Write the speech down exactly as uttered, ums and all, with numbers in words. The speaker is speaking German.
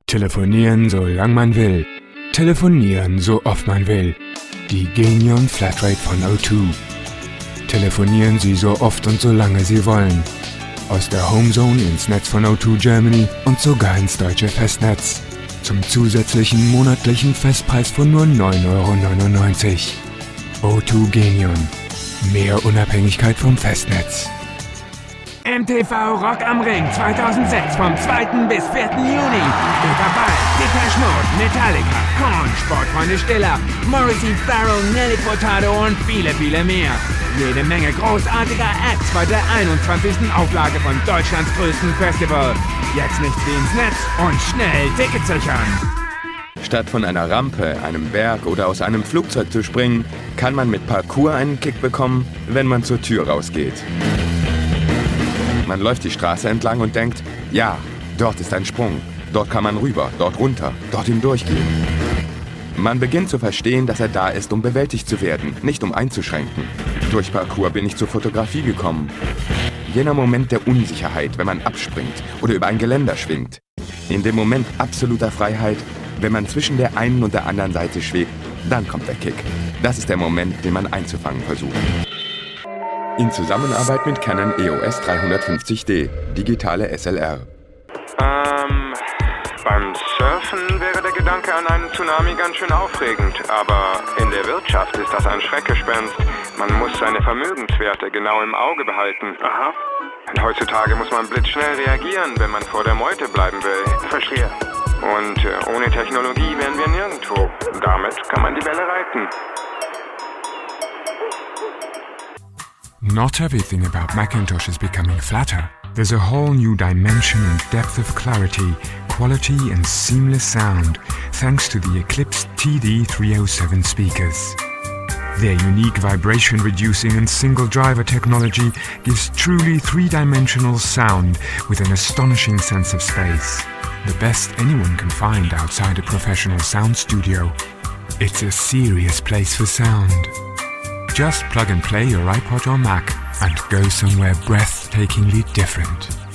Telefonieren, solange man will. Telefonieren, so oft man will. Die Genion Flatrate von O zwei. Telefonieren Sie so oft und so lange Sie wollen. Aus der Homezone ins Netz von O zwei Germany und sogar ins deutsche Festnetz. Zum zusätzlichen monatlichen Festpreis von nur neun Euro neunundneunzig. O zwei Genion. Mehr Unabhängigkeit vom Festnetz. M T V Rock am Ring zweitausendsechs vom zweiten bis vierten Juni. Mit dabei Depeche Mode, Metallica, Korn, Sportfreunde Stiller, Morrissey, Farrell, Nelly Furtado und viele, viele mehr. Jede Menge großartiger Acts bei der einundzwanzigsten Auflage von Deutschlands größten Festival. Jetzt nichts wie ins Netz und schnell Tickets sichern. Statt von einer Rampe, einem Berg oder aus einem Flugzeug zu springen, kann man mit Parkour einen Kick bekommen, wenn man zur Tür rausgeht. Man läuft die Straße entlang und denkt, ja, dort ist ein Sprung, dort kann man rüber, dort runter, dort hindurchgehen. Man beginnt zu verstehen, dass er da ist, um bewältigt zu werden, nicht um einzuschränken. Durch Parkour bin ich zur Fotografie gekommen. Jener Moment der Unsicherheit, wenn man abspringt oder über ein Geländer schwingt. In dem Moment absoluter Freiheit, wenn man zwischen der einen und der anderen Seite schwebt, dann kommt der Kick. Das ist der Moment, den man einzufangen versucht. In Zusammenarbeit mit Canon E O S dreihundertfünfzig D, digitale S L R. Ähm, beim Surfen wäre der Gedanke an einen Tsunami ganz schön aufregend, aber in der Wirtschaft ist das ein Schreckgespenst. Man muss seine Vermögenswerte genau im Auge behalten. Aha. Und heutzutage muss man blitzschnell reagieren, wenn man vor der Meute bleiben will. Verstehe. Und äh, ohne Technologie wären wir nirgendwo. Damit kann man die Welle reiten. Not everything about Macintosh is becoming flatter. There's a whole new dimension and depth of clarity, quality and seamless sound, thanks to the Eclipse T D three oh seven speakers. Their unique vibration-reducing and single-driver technology gives truly three-dimensional sound with an astonishing sense of space. The best anyone can find outside a professional sound studio. It's a serious place for sound. Just plug and play your iPod or Mac and go somewhere breathtakingly different.